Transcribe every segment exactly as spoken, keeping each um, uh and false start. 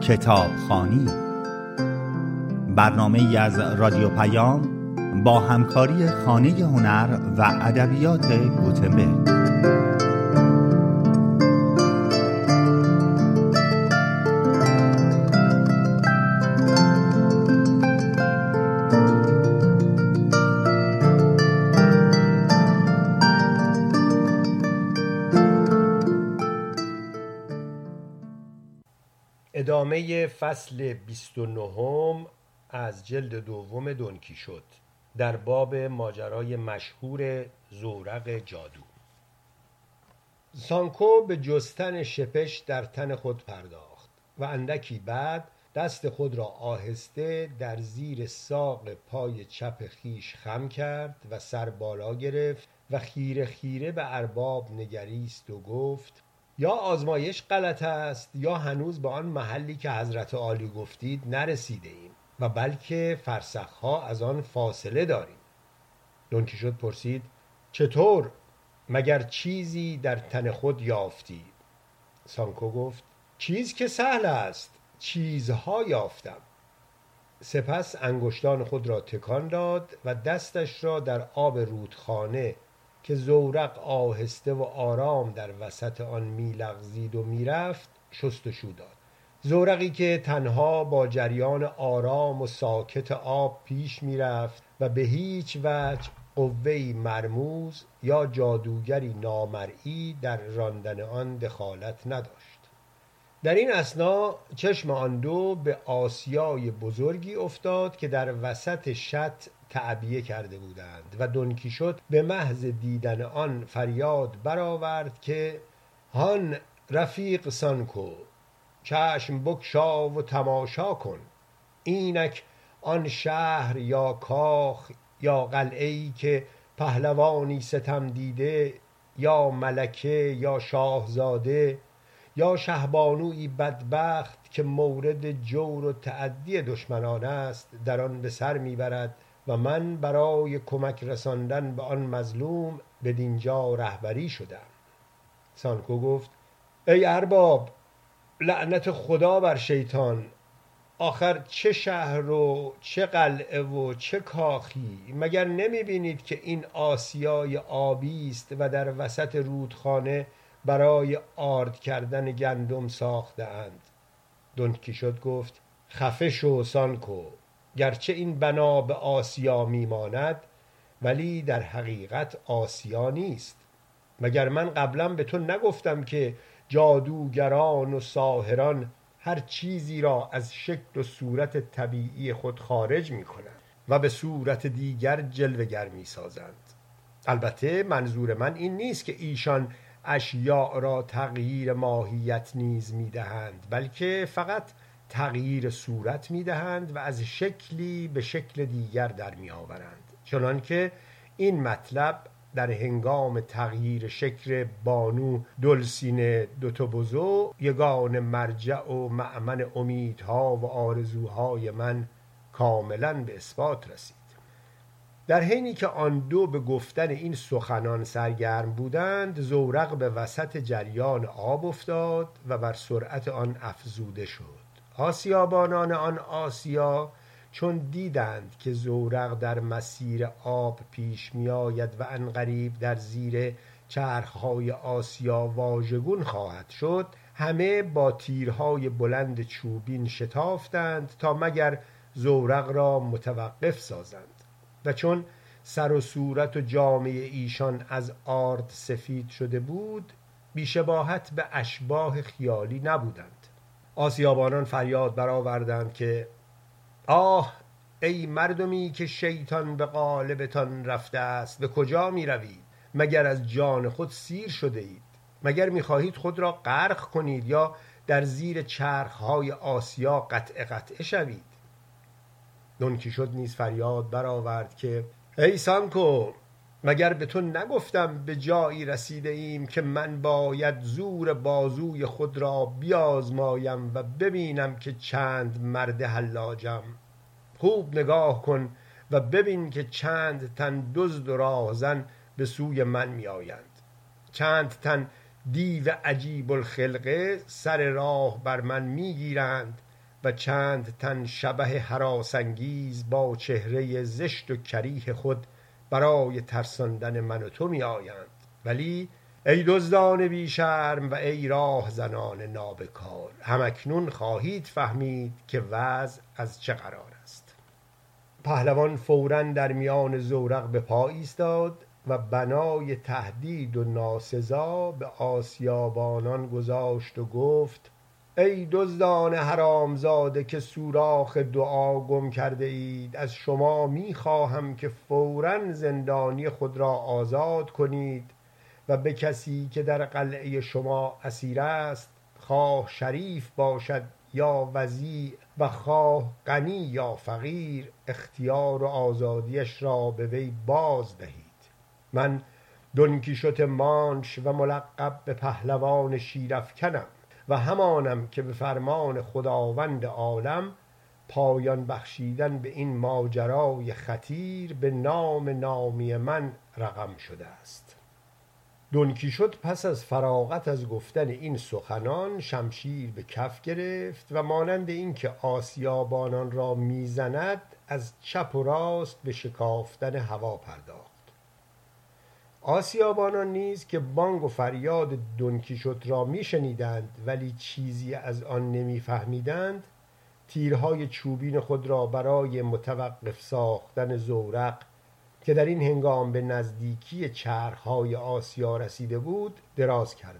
کتابخوانی، برنامه‌ای از رادیو پیام با همکاری خانه هنر و ادبیات گوتنبرگ. ادامه فصل بیست و نهم از جلد دوم دونکیشوت در باب ماجرای مشهور زورق جادو. سانکو به جستن شپش در تن خود پرداخت و اندکی بعد دست خود را آهسته در زیر ساق پای چپ خیش خم کرد و سر بالا گرفت و خیره خیره به ارباب نگریست و گفت: یا آزمایش غلط است یا هنوز به آن محلی که حضرت عالی گفتید نرسیده ایم و بلکه فرسخها از آن فاصله داریم. دونکیشوت پرسید: چطور؟ مگر چیزی در تن خود یافتی؟ سانکو گفت: چیز که سهل است، چیزها یافتم. سپس انگشتان خود را تکان داد و دستش را در آب رودخانه که زورق آهسته و آرام در وسط آن میلغزید و میرفت شستشو داد. زورقی که تنها با جریان آرام و ساکت آب پیش میرفت و به هیچ وجه قوه‌ای مرموز یا جادوگری نامرئی در راندن آن دخالت نداشت. در این اثنا چشم آن دو به آسیای بزرگی افتاد که در وسط شط تعبیه کرده بودند و دونکیشوت به محض دیدن آن فریاد برآورد که هان رفیق سانکو، چشم بگشا و تماشا کن. اینک آن شهر یا کاخ یا قلعه‌ای که پهلوانی ستم دیده یا ملکه یا شاهزاده یا شهبانویی بدبخت که مورد جور و تعدی دشمنان است در آن به سر میبرد و من برای کمک رساندن به آن مظلوم بدینجا رهبری شدم. سانکو گفت: ای ارباب، لعنت خدا بر شیطان، آخر چه شهر و چه قلعه و چه کاخی؟ مگر نمی بینید که این آسیای آبی است و در وسط رودخانه برای آرد کردن گندم ساخته اند؟ دونکیشوت گفت: خفه شو سانکو، گرچه این بنا به آسیا میماند ولی در حقیقت آسیا نیست. مگر من قبلا به تو نگفتم که جادوگران و ساحران هر چیزی را از شکل و صورت طبیعی خود خارج می کنند و به صورت دیگر جلوه‌گر می سازند؟ البته منظور من این نیست که ایشان اشیاء را تغییر ماهیت نیز می دهند، بلکه فقط تغییر صورت می دهند و از شکلی به شکل دیگر در می آورند، چنان که این مطلب در هنگام تغییر شکل بانو دلسینه دوتوبوزو، یگان مرجع و مأمن امیدها و آرزوهای من، کاملا به اثبات رسید. در حینی که آن دو به گفتن این سخنان سرگرم بودند، زورق به وسط جریان آب افتاد و بر سرعت آن افزوده شد. آسیابانان آن آسیا چون دیدند که زورق در مسیر آب پیش می آید و عنقریب در زیر چرخهای آسیا واژگون خواهد شد، همه با تیرهای بلند چوبین شتافتند تا مگر زورق را متوقف سازند و چون سر و صورت و جامه ایشان از آرد سفید شده بود، بیشباهت به اشباح خیالی نبودند. آسیابانان فریاد برآوردند که آه، ای مردمی که شیطان به قالبتان رفته است، به کجا می روید؟ مگر از جان خود سیر شده اید؟ مگر می خواهید خود را غرق کنید یا در زیر چرخهای آسیا قطع قطع شوید؟ دونکیشوت نیز فریاد برآورد که ای سانکو، مگر به تو نگفتم به جایی رسیده ایم که من باید زور بازوی خود را بیازمایم و ببینم که چند مرد حلاجم؟ خوب نگاه کن و ببین که چند تن دزد و راهزن به سوی من می آیند. چند تن دیو عجیب الخلقه سر راه بر من می گیرند و چند تن شبح هراسانگیز با چهره زشت و کریه خود برای ترساندن من و تو می آیند. ولی ای دزدان بی شرم و ای راه زنان نابکار، همکنون خواهید فهمید که وضع از چه قرار است. پهلوان فوراً در میان زورق به پا ایستاد و بنای تهدید و ناسزا به آسیابانان گذاشت و گفت: ای دزدان حرامزاده که سوراخ دعا گم کرده اید، از شما می خواهم که فوراً زندانی خود را آزاد کنید و به کسی که در قلعه شما اسیر است، خواه شریف باشد یا وضیع و خواه غنی یا فقیر، اختیار و آزادیش را به وی باز دهید. من دون کیشوت مانش و ملقب به پهلوان شیرافکنم و همانم که به فرمان خداوند عالم پایان بخشیدن به این ماجرای خطیر به نام نامی من رقم شده است. دون کیشوت پس از فراغت از گفتن این سخنان شمشیر به کف گرفت و مانند اینکه آسیابانان را میزند از چپ و راست به شکافتن هوا پرداخت. آسیابانان نیز که بانگ و فریاد دون کیشوت را میشنیدند ولی چیزی از آن نمیفهمیدند، تیرهای چوبین خود را برای متوقف ساختن زورق که در این هنگام به نزدیکی چرخهای آسیا رسیده بود دراز کردند.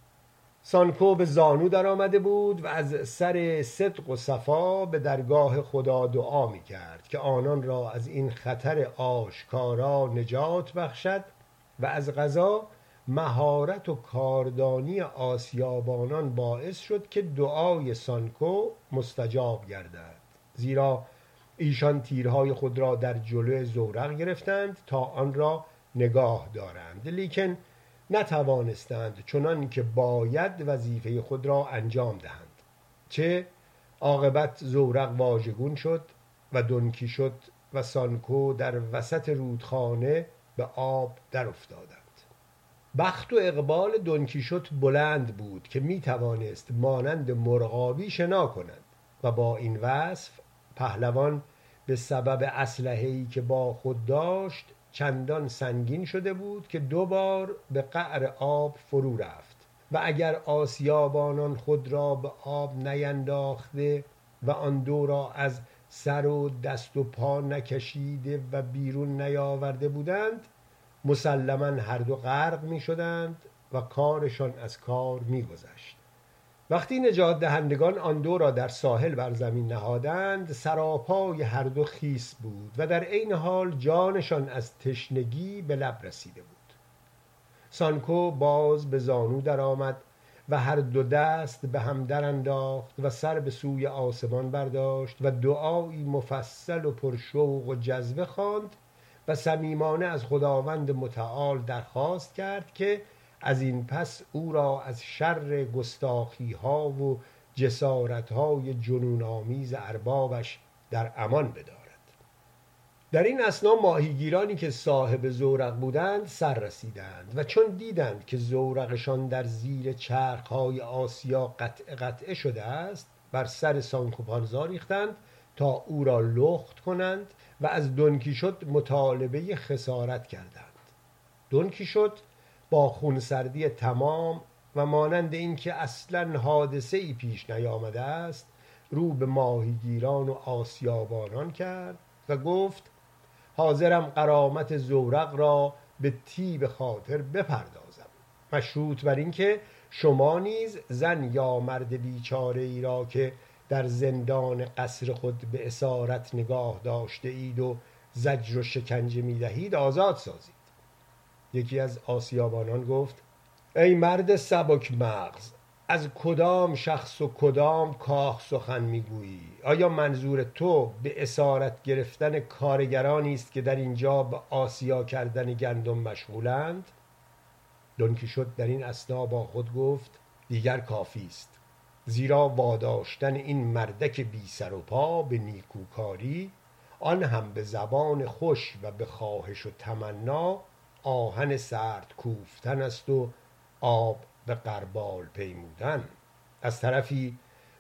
سانکو به زانو در آمده بود و از سر صدق و صفا به درگاه خدا دعا می کرد که آنان را از این خطر آشکارا نجات بخشد و از قضا مهارت و کاردانی آسیابانان باعث شد که دعای سانکو مستجاب گردد، زیرا ایشان تیرهای خود را در جلو زورق گرفتند تا آن را نگاه دارند، لیکن نتوانستند چنان که باید وظیفه خود را انجام دهند. چه عاقبت زورق واژگون شد و دون کیشوت و سانکو در وسط رودخانه به آب در افتادند. بخت و اقبال دون کیشوت بلند بود که می توانست مانند مرغابی شنا کند و با این وصف پهلوان به سبب اسلحه‌ای که با خود داشت چندان سنگین شده بود که دو بار به قعر آب فرو رفت و اگر آسیابانان خود را به آب نینداخته و آن دو را از سر و دست و پا نکشیده و بیرون نیاورده بودند، مسلماً هر دو غرق می شدند و کارشان از کار می گذشت. وقتی نجات دهندگان آن دو را در ساحل بر زمین نهادند، سراپای هر دو خیس بود و در عین حال جانشان از تشنگی به لب رسیده بود. سانکو باز به زانو در آمد و هر دو دست به هم در انداخت و سر به سوی آسمان برداشت و دعایی مفصل و پرشوق و جذبه خواند و صمیمانه از خداوند متعال درخواست کرد که از این پس او را از شر گستاخی ها و جسارت های جنون آمیز اربابش در امان بدارد. در این اثنا ماهیگیرانی که صاحب زورق بودند سر رسیدند و چون دیدند که زورقشان در زیر چرخهای آسیا قطع قطعه شده است، بر سر سانکو پانزا ریختند تا او را لخت کنند و از دون کیشوت مطالبه خسارت کردند. دون کیشوت با خونسردی تمام و مانند اینکه اصلاً حادثه ای پیش نیامده است رو به ماهیگیران و آسیابانان کرد و گفت: حاضرم غرامت زورق را به طیب خاطر بپردازم، مشروط بر این که شما نیز زن یا مرد بیچاره ای را که در زندان قصر خود به اسارت نگاه داشته اید و زجر و شکنجه می دهید آزاد سازید. یکی از آسیابانان گفت: ای مرد سبک مغز، از کدام شخص و کدام کاخ سخن میگویی؟ آیا منظور تو به اسارت گرفتن کارگرانی است که در اینجا به آسیا کردن گندم مشغولند؟ دون کیشوت در این اثنا با خود گفت: دیگر کافی است، زیرا واداشتن این مردک بی سر و پا به نیکوکاری، آن هم به زبان خوش و به خواهش و تمنا، آهن سرد کوفتن است و آب به غربال پیمودن. از طرفی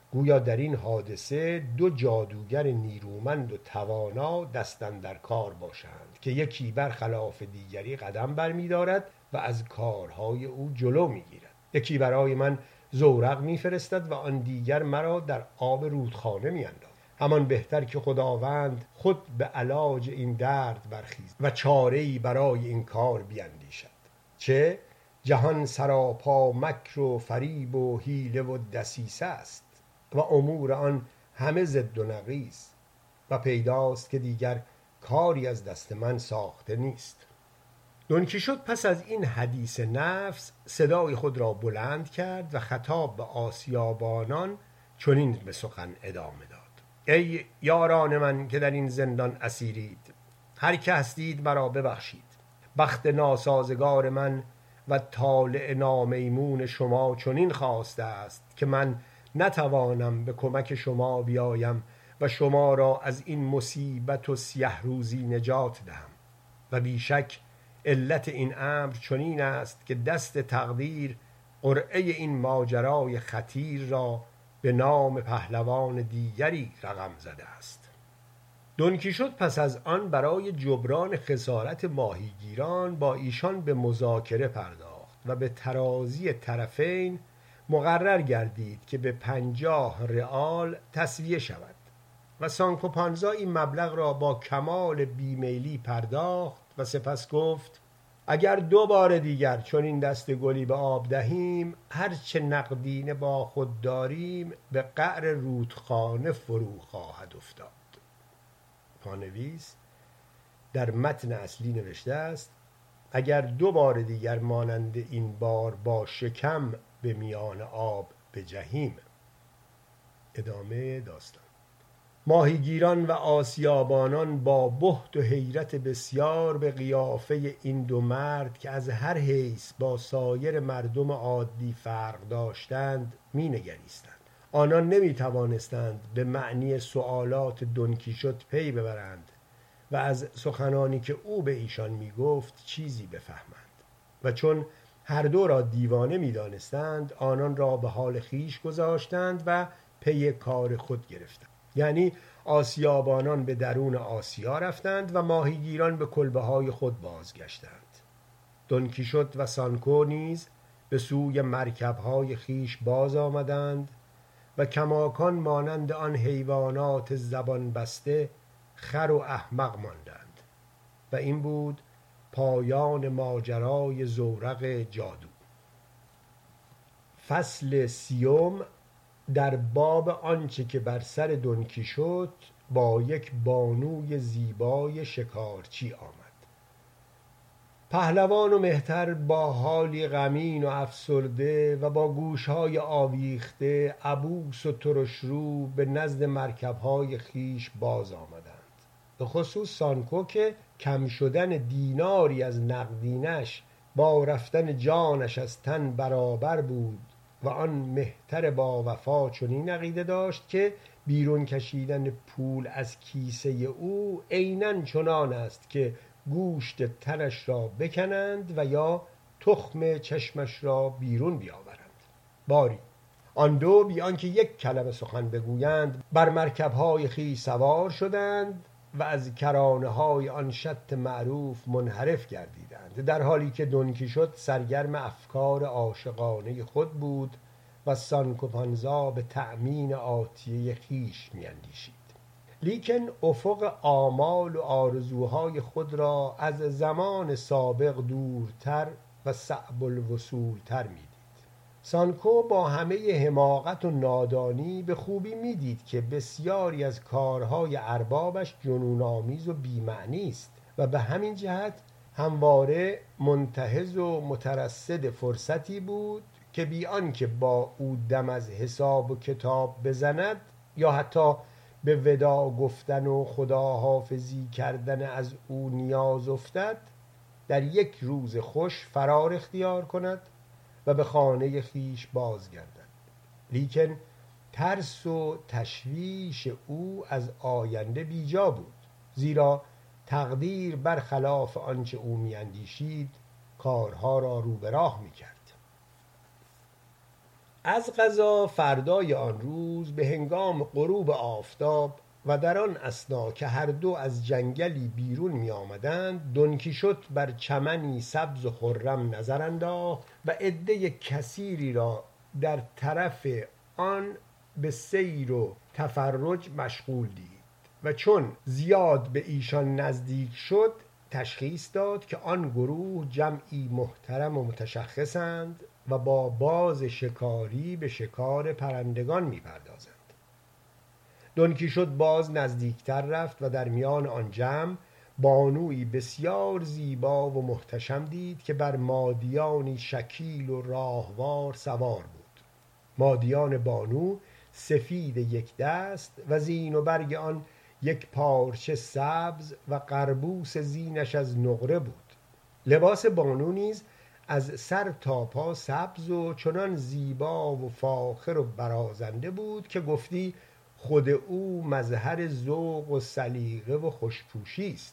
گویا در این حادثه دو جادوگر نیرومند و توانا دستن در کار باشند که یکی برخلاف دیگری قدم برمی‌دارد و از کارهای او جلو می‌گیرد. یکی برای من زورق می‌فرستد و آن دیگر مرا در آب رودخانه می‌اندازد. همان بهتر که خداوند خود به علاج این درد برخیزد و چاره‌ای برای این کار بیندیشد. چه جهان سراپا مکر و فریب و حیله و دسیسه است و امور آن همه ضد و نقیض و پیداست که دیگر کاری از دست من ساخته نیست. دون کیشوت پس از این حدیث نفس صدای خود را بلند کرد و خطاب به آسیابانان چنین به سخن ادامه داد: ای یاران من که در این زندان اسیرید، هر که هستید مرا ببخشید. بخت ناسازگار من و طالع نامیمون شما چنین خواسته است که من نتوانم به کمک شما بیایم و شما را از این مصیبت و سیه روزی نجات دهم و بیشک علت این امر چنین است که دست تقدیر قرعه این ماجرای خطیر را به نام پهلوان دیگری رقم زده است. دون کیشوت پس از آن برای جبران خسارت ماهیگیران با ایشان به مذاکره پرداخت و به ترازی طرفین مقرر گردید که به پنجاه رئال تسویه شود و سانکو پانزا این مبلغ را با کمال بیمیلی پرداخت و سپس گفت: اگر دو بار دیگر چون این دست گلی به آب دهیم، هرچه نقدینه با خود داریم به قعر رودخانه فرو خواهد افتاد. پانویس در متن اصلی نوشته است: اگر دو بار دیگر مانند این بار با شکم به میان آب بجهیم. ادامه داستان. ماهیگیران و آسیابانان با بهت و حیرت بسیار به قیافه این دو مرد که از هر حیث با سایر مردم عادی فرق داشتند می نگریستند. آنان نمی توانستند به معنی سؤالات دون کیشوت پی ببرند و از سخنانی که او به ایشان می گفت چیزی بفهمند و چون هر دو را دیوانه می دانستند آنان را به حال خیش گذاشتند و پی کار خود گرفتند. یعنی آسیابانان به درون آسیا رفتند و ماهیگیران به کلبه های خود بازگشتند. دون کیشوت و سانکو نیز به سوی مرکبهای خیش باز آمدند و کماکان مانند آن حیوانات زبان بسته خر و احمق ماندند. و این بود پایان ماجرای زورق جادو. فصل سیوم در باب آنچه که بر سر دون کیشوت با یک بانوی زیبای شکارچی آمد. پهلوان و مهتر با حالی غمین و افسرده و با گوشهای آویخته عبوس و ترشرو به نزد مرکبهای خیش باز آمدند. به خصوص سانکو که کم شدن دیناری از نقدینش با رفتن جانش از تن برابر بود و آن مهتر با وفا چنین عقیده داشت که بیرون کشیدن پول از کیسه او عیناً چنان است که گوشت تنش را بکنند و یا تخم چشمش را بیرون بیاورند. باری آن دو بی آنکه یک کلمه سخن بگویند بر مرکب‌های خویش سوار شدند و از کرانه‌های آن شط معروف منحرف گردیدند، در حالی که دون کیشوت سرگرم افکار عاشقانه خود بود و سانکو پانزا به تأمین آتیه خویش می‌اندیشید. لیکن افق آمال و آرزوهای خود را از زمان سابق دورتر و صعب الوصول تر می‌دید. سانکو با همه حماقت و نادانی به خوبی می‌دید که بسیاری از کارهای اربابش جنون‌آمیز و بی‌معنی است و به همین جهت همواره منتهز و مترصد فرصتی بود که بی آنکه با او دم از حساب و کتاب بزند یا حتی به وداع گفتن و خداحافظی کردن از او نیاز افتد، در یک روز خوش فرار اختیار کند و به خانه خیش بازگردد. لیکن ترس و تشویش او از آینده بیجا بود، زیرا تقدیر برخلاف آنچه او میاندیشید کارها را رو به راه میکرد. از قضا فردای آن روز به هنگام غروب آفتاب و در آن اثنا که هر دو از جنگلی بیرون می آمدند، دون کیشوت بر چمنی سبز و خرم نظر انداخت و عده کثیری را در طرف آن به سیر و تفرج مشغول دید و چون زیاد به ایشان نزدیک شد تشخیص داد که آن گروه جمعی محترم و متشخصند و با باز شکاری به شکار پرندگان می پردازند. دون کیشوت باز نزدیکتر رفت و در میان آن جمع بانویی بسیار زیبا و محتشم دید که بر مادیانی شکیل و راهوار سوار بود. مادیان بانو سفید یک دست و زین و برگ آن یک پارچه سبز و قربوس زینش از نقره بود. لباس بانو نیز از سر تا پا سبز و چنان زیبا و فاخر و برازنده بود که گفتی خود او مظهر ذوق و سلیقه و خوشپوشی است.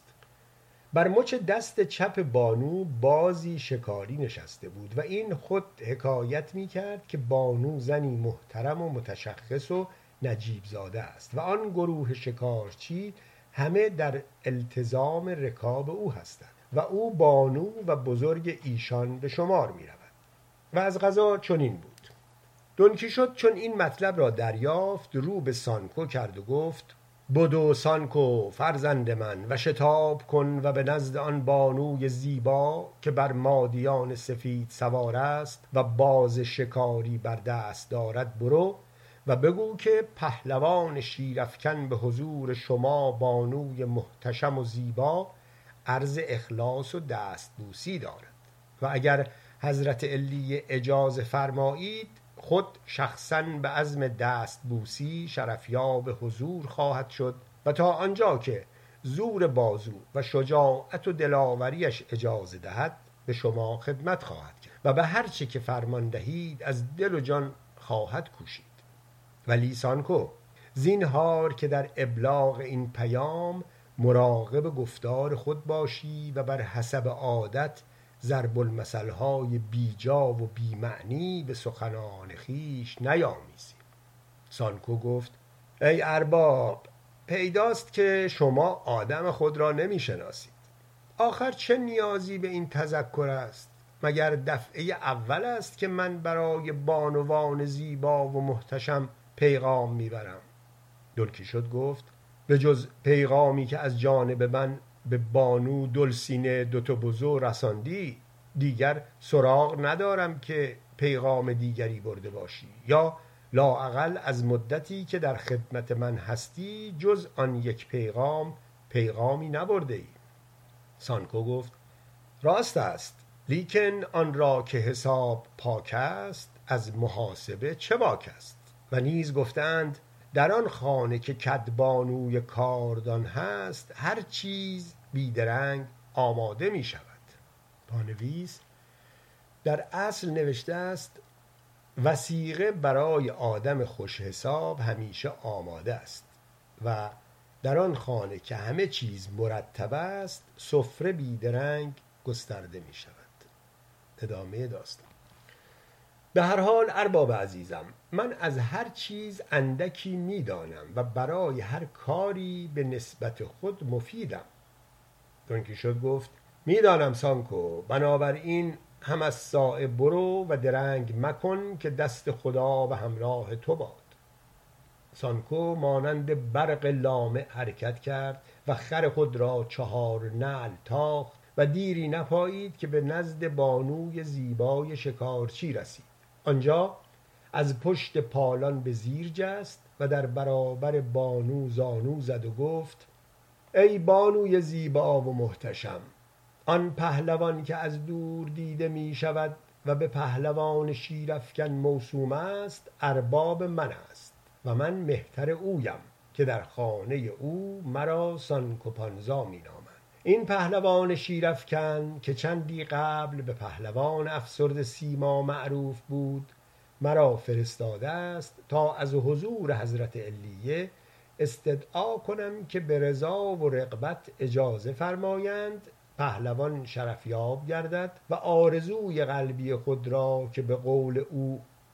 بر مچ دست چپ بانو بازی شکاری نشسته بود و این خود حکایت می کرد که بانو زنی محترم و متشخص و نجیب زاده است و آن گروه شکارچی همه در التزام رکاب او هستند و او بانو و بزرگ ایشان به شمار می رود. و از قضا چنین بود. دون کیشوت چون این مطلب را دریافت رو به سانکو کرد و گفت بدو سانکو فرزند من و شتاب کن و به نزد آن بانوی زیبا که بر مادیان سفید سوار است و باز شکاری بر دست دارد برو و بگو که پهلوان شیرافکن به حضور شما بانوی محتشم و زیبا عرض اخلاص و دستبوسی دارد و اگر حضرت علی اجازه فرمایید خود شخصاً به عزم دستبوسی شرفیاب حضور خواهد شد و تا آنجا که زور بازو و شجاعت و دلاوریش اجازه دهد به شما خدمت خواهد کرد و به هر چه که فرمان دهید از دل و جان خواهد کوشید. ولی سانکو زینهار که در ابلاغ این پیام مراقب گفتار خود باشی و بر حسب عادت ضرب المثل‌های بیجا و بی‌معنی به سخنان خویش نیامیزی. سانکو گفت ای ارباب، پیداست که شما آدم خود را نمی‌شناسید. آخر چه نیازی به این تذکر است؟ مگر دفعه اول است که من برای بانوان زیبا و محتشم پیغام میبرم؟ دون کیشوت گفت به جز پیغامی که از جانب من به بانو دلسینه دوتوبوزو رساندی دیگر سراغ ندارم که پیغام دیگری برده باشی، یا لااقل از مدتی که در خدمت من هستی جز آن یک پیغام پیغامی نبرده ای. سانکو گفت راست است، لیکن آن را که حساب پاک است از محاسبه چه باک است؟ و نیز گفتند در آن خانه که کدبانوی کاردان هست هر چیز بیدرنگ آماده می شود. پانویس در اصل نوشته است وثیقه برای آدم خوش حساب همیشه آماده است و در آن خانه که همه چیز مرتب است سفره بیدرنگ گسترده می شود. ادامه داستان. به هر حال ارباب عزیزم، من از هر چیز اندکی می دانم و برای هر کاری به نسبت خود مفیدم. دون کیشوت گفت می دانم سانکو، بنابراین هم از سایه برو و درنگ مکن که دست خدا و همراه تو باد. سانکو مانند برق لامع حرکت کرد و خر خود را چهار نعل تاخت و دیری نپایید که به نزد بانوی زیبای شکارچی رسید. آنجا از پشت پالان به زیر جست و در برابر بانو زانو زد و گفت ای بانوی زیبا و محتشم، آن پهلوان که از دور دیده می شود و به پهلوان شیرافکن موسوم است ارباب من است و من مهتر اویم که در خانه او مرا سانکو پانزا می نامند. این پهلوان شیرافکن که چندی قبل به پهلوان افسرده سیما معروف بود مرا فرستاده است تا از حضور حضرت علیه استدعا کنم که به رضا و رغبت اجازه فرمایند پهلوان شرفیاب گردد و آرزوی قلبی خود را که به قول او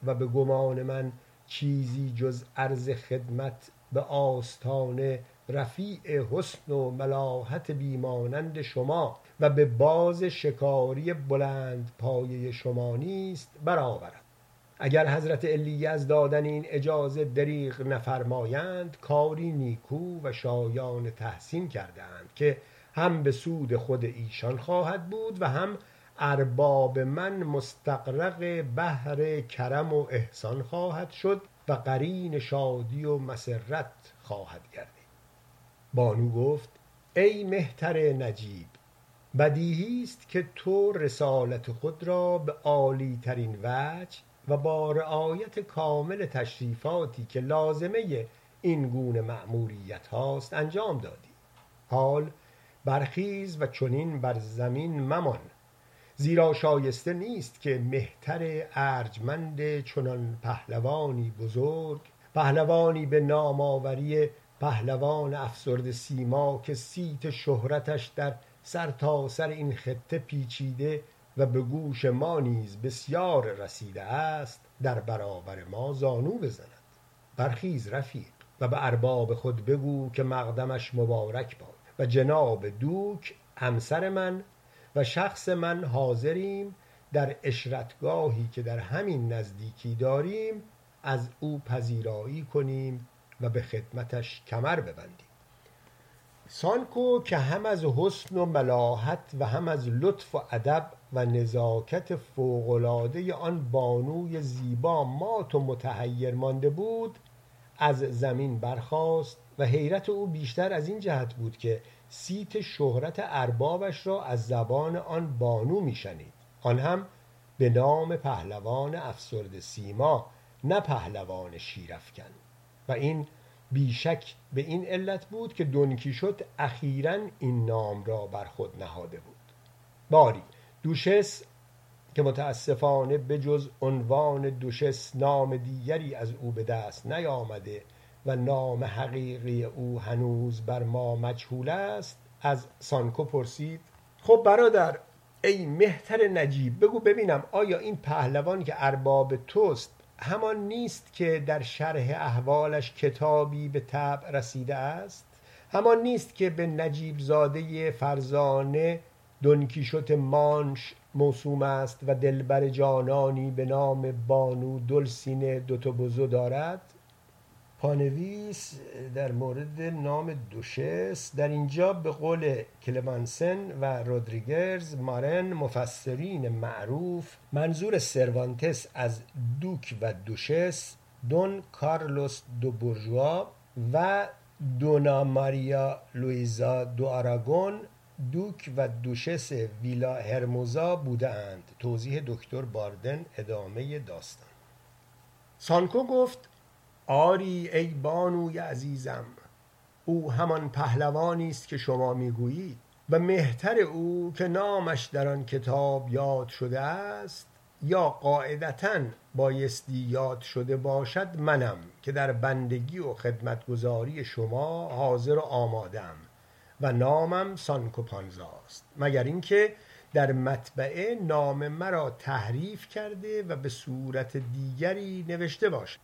و به گمان من چیزی جز عرض خدمت به آستان رفیع حسن و ملاحت بیمانند شما و به باز شکاری بلند پایه شما نیست برآورم. اگر حضرت علیه از دادن این اجازه دریغ نفرمایند، کاری نیکو و شایان تحسین کردند که هم به سود خود ایشان خواهد بود و هم ارباب من مستغرق بحر کرم و احسان خواهد شد و قرین شادی و مسرت خواهد گردید. بانو گفت ای مهتر نجیب، بدیهی است که تو رسالت خود را به عالی ترین وجه و با رعایت کامل تشریفاتی که لازمه این گونه مأموریت هاست انجام دادی. حال برخیز و چنین بر زمین ممان، زیرا شایسته نیست که مهتر ارجمند چنان پهلوانی بزرگ، پهلوانی به نامآوری پهلوان افسرده سیما که صیت شهرتش در سر تا سر این خطه پیچیده و به گوش ما نیز بسیار رسیده است، در برابر ما زانو بزند. برخیز رفیق و به ارباب خود بگو که مقدمش مبارک باد و جناب دوک همسر من و شخص من حاضریم در اشرتگاهی که در همین نزدیکی داریم از او پذیرایی کنیم و به خدمتش کمر ببندیم. سانکو که هم از حسن و ملاحت و هم از لطف و ادب و نزاکت فوق‌العاده آن بانوی زیبا مات و متحیر مانده بود، از زمین برخاست و حیرت او بیشتر از این جهت بود که صیت شهرت اربابش را از زبان آن بانو میشنید، آن هم به نام پهلوان افسرده سیما، نه پهلوان شیرافکن. و این بیشک به این علت بود که دون کیشوت اخیراً این نام را بر خود نهاده بود. باری دوشس که متاسفانه به جز عنوان دوشس نام دیگری از او به دست نیامده و نام حقیقی او هنوز بر ما مجهول است، از سانکو پرسید خب برادر، ای مهتر نجیب، بگو ببینم آیا این پهلوان که ارباب توست همان نیست که در شرح احوالش کتابی به طبع رسیده است؟ همان نیست که به نجیب زاده فرزانه دون کیشوت مانش موسوم است و دلبر جانانی به نام بانو دلسینه دوتوبوزو دارد؟ پانویس در مورد نام دوشس در اینجا به قول کلمانسن و رودریگز مارن مفسرین معروف، منظور سروانتس از دوک و دوشس دون کارلوس دو بورژوا و دونا ماریا لویزا دو آراگون دوک و دوشس ویلا هرموزا بودند. توضیح دکتر باردن ادامه داستان. سانکو گفت آری ای بانوی عزیزم، او همان پهلوانی است که شما میگویید و مهتر او که نامش در آن کتاب یاد شده است یا قاعدتاً بایستی یاد شده باشد منم که در بندگی و خدمتگزاری شما حاضر و آمادم و نامم سانکو پانزا است، مگر اینکه در مطبعه نام مرا تحریف کرده و به صورت دیگری نوشته باشد.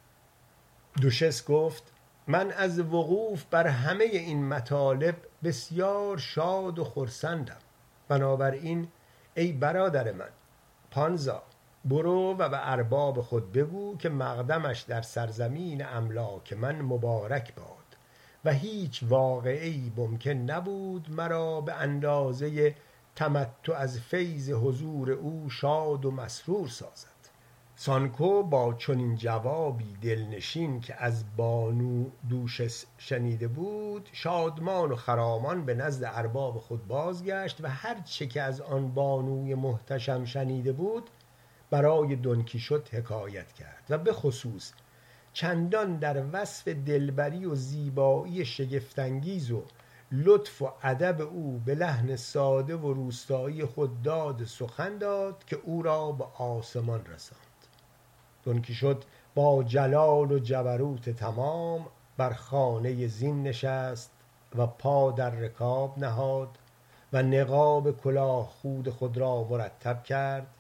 دوشس گفت من از وقوف بر همه این مطالب بسیار شاد و خرسندم. بنابراین ای برادر من پانزا، برو و به ارباب خود بگو که مقدمش در سرزمین املاک من مبارک باد و هیچ واقعه‌ای ممکن نبود مرا به اندازه تمتع از فیض حضور او شاد و مسرور سازد. سانکو با چنین جوابی دلنشین که از بانو دوشس شنیده بود، شادمان و خرامان به نزد ارباب خود بازگشت و هر چه که از آن بانوی محتشم شنیده بود برای دون کیشوت حکایت کرد و به خصوص چندان در وصف دلبری و زیبایی شگفت‌انگیز و لطف و ادب او به لحن ساده و روستایی خود داد سخن داد که او را به آسمان رساند. دون کیشوت با جلال و جبروت تمام بر خانه زین نشست و پا در رکاب نهاد و نقاب کلاه خود خود را مرتب کرد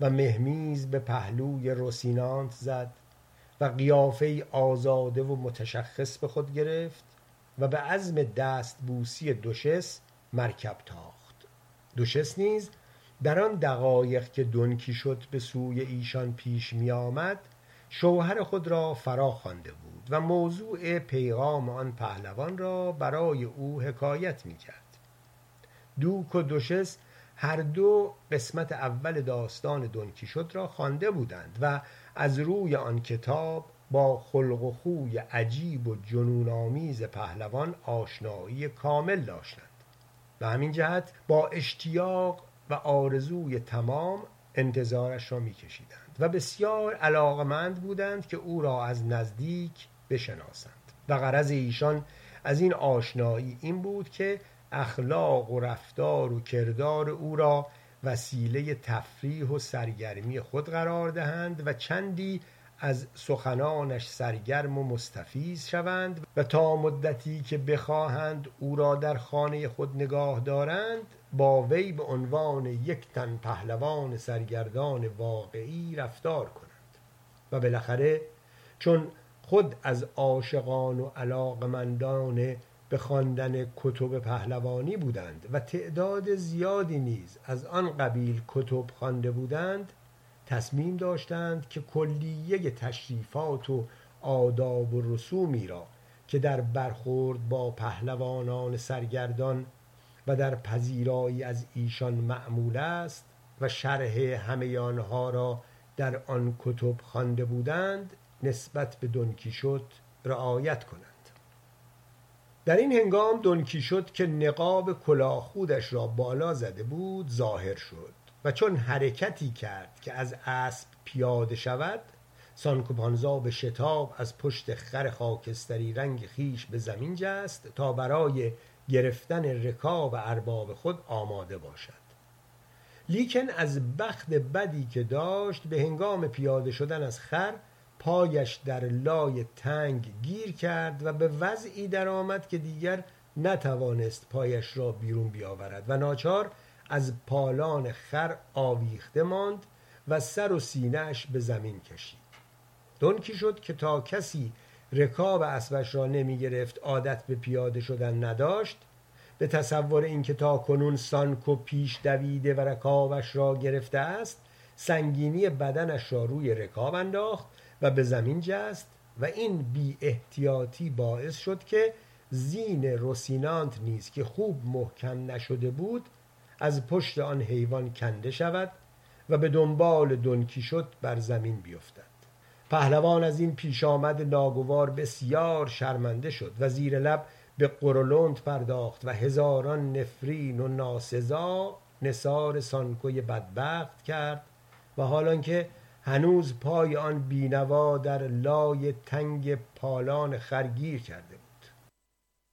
و مهمیز به پهلوی روسینانت زد و قیافه آزاده و متشخص به خود گرفت و به عزم دست بوسی دوشس مرکب تاخت. دوشس نیز در آن دقایق که دون کیشوت به سوی ایشان پیش می آمد شوهر خود را فرا خوانده بود و موضوع پیغام آن پهلوان را برای او حکایت می کرد. دوک و دوشس هر دو قسمت اول داستان دون کیشوت را خوانده بودند و از روی آن کتاب با خلق و خوی عجیب و جنون آمیز پهلوان آشنایی کامل داشتند و همین جهت با اشتیاق و آرزوی تمام انتظارش را می کشیدند و بسیار علاقمند بودند که او را از نزدیک بشناسند و غرض ایشان از این آشنایی این بود که اخلاق و رفتار و کردار او را وسیله تفریح و سرگرمی خود قرار دهند و چندی از سخنانش سرگرم و مستفیض شوند و تا مدتی که بخواهند او را در خانه خود نگاه دارند با وی به عنوان یک تن پهلوان سرگردان واقعی رفتار کنند. و بالاخره چون خود از عاشقان و علاقمندان به خواندن کتب پهلوانی بودند و تعداد زیادی نیز از آن قبیل کتب خوانده بودند، تصمیم داشتند که کلیه تشریفات و آداب و رسومی را که در برخورد با پهلوانان سرگردان و در پذیرایی از ایشان معمول است و شرح همه آنها را در آن کتب خوانده بودند نسبت به دون کیشوت رعایت کنند. در این هنگام دون کیشوت که نقاب کلاه خودش را بالا زده بود ظاهر شد و چون حرکتی کرد که از اسب پیاده شود، سانکو پانزا به شتاب از پشت خر خاکستری رنگ خیش به زمین جست تا برای گرفتن رکاب ارباب خود آماده باشد. لیکن از بخت بدی که داشت به هنگام پیاده شدن از خر پایش در لای تنگ گیر کرد و به وضعی در آمد که دیگر نتوانست پایش را بیرون بیاورد و ناچار از پالان خر آویخته ماند و سر و سینه‌اش به زمین کشید. دون کیشوت که تا کسی رکاب اسبش را نمی گرفت عادت به پیاده شدن نداشت، به تصور اینکه تا کنون سانکو پیش دویده و رکابش را گرفته است سنگینی بدنش را روی رکاب انداخت و به زمین جست و این بی احتیاطی باعث شد که زین روسینانت نیز که خوب محکم نشده بود از پشت آن حیوان کنده شود و به دنبال دون کیشوت بر زمین بیفتد. پهلوان از این پیش آمد ناگوار بسیار شرمنده شد و زیر لب به قرولند پرداخت و هزاران نفرین و ناسزا نثار سانکوی بدبخت کرد و حالان که هنوز پای آن بینوا در لای تنگ پالان خر گیر کرده